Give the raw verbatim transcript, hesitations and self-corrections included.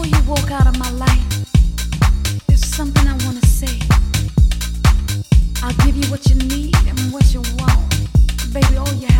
you walk out of my life, there's something I wanna say. I'll give you what you need and what you want. Baby, all you